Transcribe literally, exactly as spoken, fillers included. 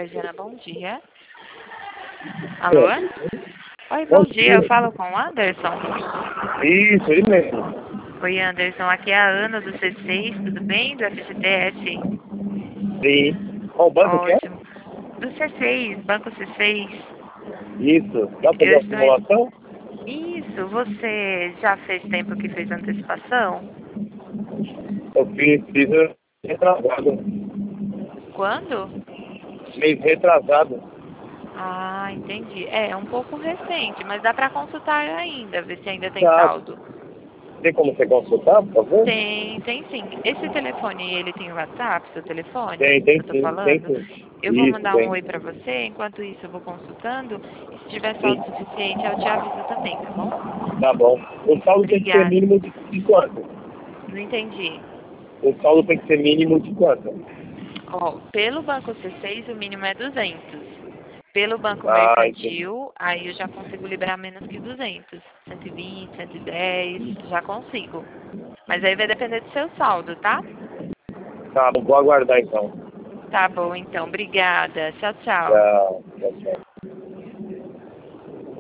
Perdiana, bom dia. Alô? Oi, bom dia, eu falo com o Anderson. Isso, ele mesmo. Oi, Anderson, aqui é a Ana do C seis, tudo bem? Do F G T S? Sim. Qual banco que é? Ótimo. Do C seis, Banco C seis. Isso. Dá pra fazer Eu uma estou... simulação? Isso, você já fez tempo que fez antecipação? Eu fiz, fiz retrasado. Quando? Mês retrasado. Ah, entendi. É, é um pouco recente, mas dá para consultar ainda, ver se ainda tem Tá. saldo. Tem como você consultar, por favor? Tem, tem sim. Esse telefone, ele tem o WhatsApp, seu telefone, Tem, que tem eu tô sim, tem falando? sim. Eu vou Isso, mandar um tem. oi pra você, enquanto isso eu vou consultando, e se tiver Sim. saldo suficiente eu te aviso também, tá bom? Tá bom. O saldo tem que ser Obrigada. mínimo de, de quanto? Não entendi. O saldo tem que ser mínimo de quanto? Ó, pelo Banco C seis o mínimo é duzentos. Pelo Banco Ah, entendi. Mercantil, aí eu já consigo liberar menos que duzentos. cento e vinte, cento e dez, já consigo. Mas aí vai depender do seu saldo, tá? Tá bom, vou aguardar então. Tá bom, então. Obrigada. Tchau, tchau. Tchau, tchau, tchau.